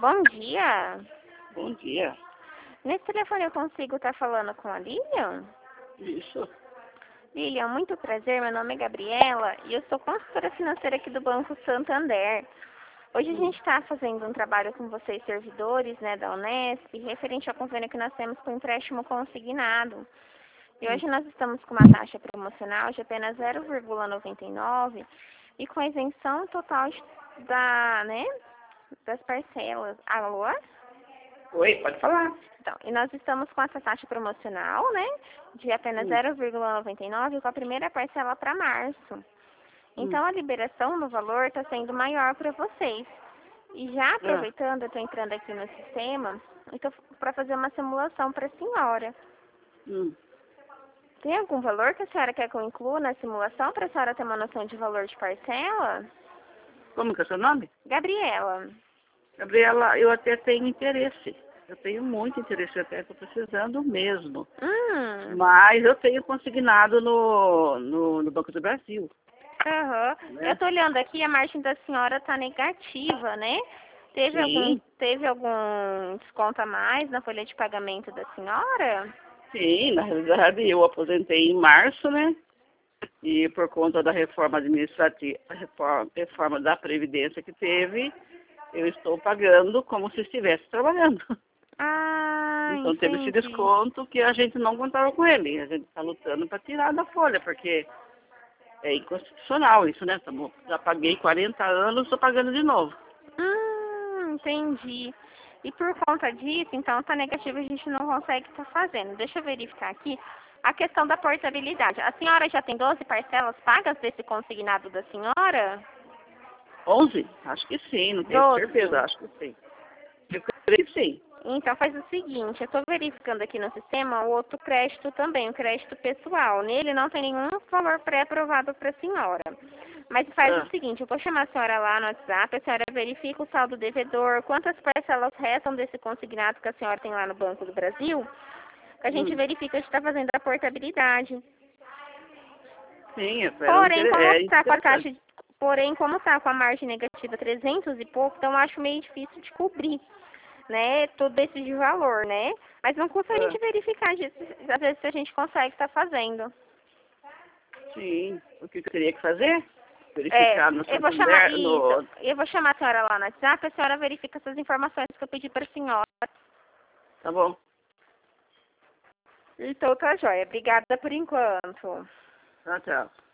Bom dia. Bom dia. Nesse telefone eu consigo estar falando com a Lilian? Isso. Lilian, muito prazer. Meu nome é Gabriela e eu sou consultora financeira aqui do Banco Santander. Hoje a gente está fazendo um trabalho com vocês, servidores, né, da Unesp, referente ao convênio que nós temos com empréstimo consignado. E hoje nós estamos com uma taxa promocional de apenas 0,99 e com a isenção total das parcelas. Alô? Oi, pode falar. Então, e nós estamos com essa taxa promocional, né, de apenas 0,99 com a primeira parcela para março. Então, a liberação no valor está sendo maior para vocês. E já aproveitando, eu estou entrando aqui no sistema, então para fazer uma simulação para a senhora. Tem algum valor que a senhora quer que eu inclua na simulação para a senhora ter uma noção de valor de parcela? Como que é seu nome? Gabriela. Gabriela, eu até tenho interesse. Eu tenho muito interesse, eu até estou precisando mesmo. Mas eu tenho consignado no Banco do Brasil. Eu estou olhando aqui, a margem da senhora está negativa, né? Teve algum desconto a mais na folha de pagamento da senhora? Sim, na realidade eu aposentei em março, né? E por conta da reforma administrativa, reforma da Previdência que teve, eu estou pagando como se estivesse trabalhando. Então Entendi. teve esse desconto que a gente não contava com ele. A gente está lutando para tirar da folha, porque é inconstitucional isso, né? Já paguei 40 anos, estou pagando de novo. Entendi. E por conta disso, então, tá negativo, a gente não consegue estar fazendo. Deixa eu verificar aqui a questão da portabilidade. A senhora já tem 12 parcelas pagas desse consignado da senhora? 11? Acho que sim, não tenho 12. certeza, acho que sim. Eu creio que sim. Então faz o seguinte, eu estou verificando aqui no sistema o outro crédito também, o crédito pessoal. Nele não tem nenhum valor pré-aprovado para a senhora. Mas faz o seguinte, eu vou chamar a senhora lá no WhatsApp, a senhora verifica o saldo devedor, quantas parcelas restam desse consignado que a senhora tem lá no Banco do Brasil, que a gente verifica se está fazendo a portabilidade. Sim, Porém, como está com a margem negativa 300 e pouco, então eu acho meio difícil de cobrir, né, todo esse de valor, né? Mas não custa a gente verificar, às vezes, se a gente consegue estar fazendo. Sim, o que eu teria que fazer? Verificar no eu vou chamar a senhora lá no WhatsApp, a senhora verifica essas informações que eu pedi para a senhora. Tá bom. Então tá joia. Obrigada por enquanto. Tchau.